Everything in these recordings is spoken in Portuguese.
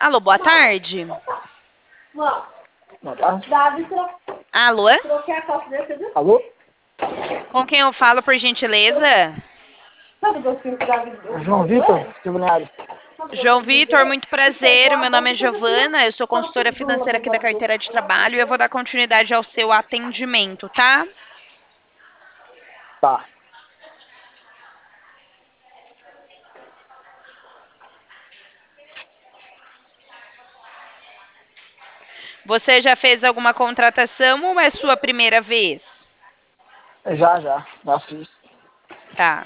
Alô, boa tarde. Boa tarde. Alô? Alô? Com quem eu falo, por gentileza? João Vitor, Tribunal. João Vitor, muito prazer. Meu nome é Giovana, eu sou consultora financeira aqui da carteira de trabalho e eu vou dar continuidade ao seu atendimento, tá? Tá. Você já fez alguma contratação ou é sua primeira vez? Já fiz. Tá.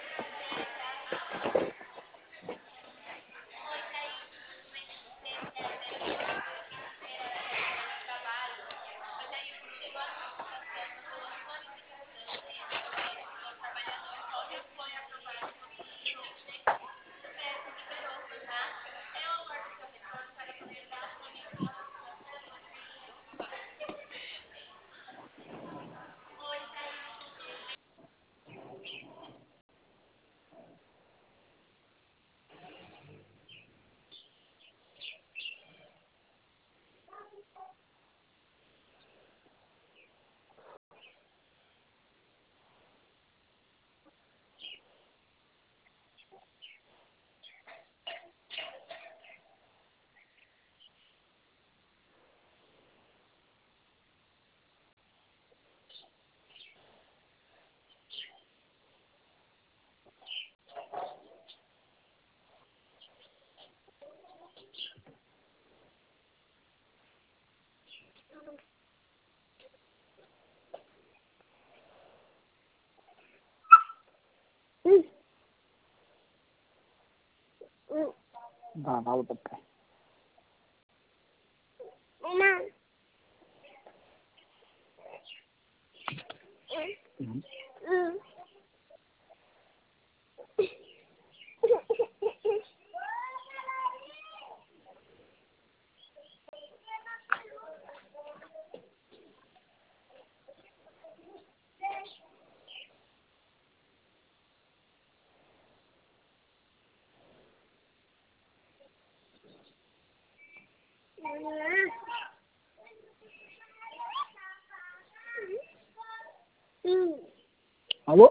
Vai o papel. Alô?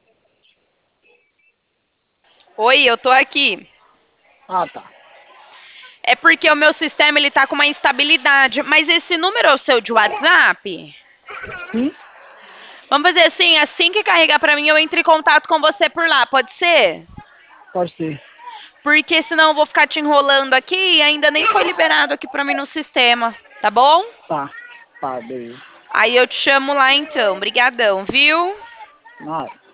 Oi, eu tô aqui. Ah, tá. É porque o meu sistema ele tá com uma instabilidade, mas esse número é o seu de WhatsApp? Sim? Vamos fazer assim que carregar pra mim eu entro em contato com você por lá, pode ser? Pode ser. Porque senão eu vou ficar te enrolando aqui e ainda nem foi liberado aqui pra mim no sistema, tá bom? Tá. Tá, beleza. Aí eu te chamo lá então. Brigadão, viu? Nada.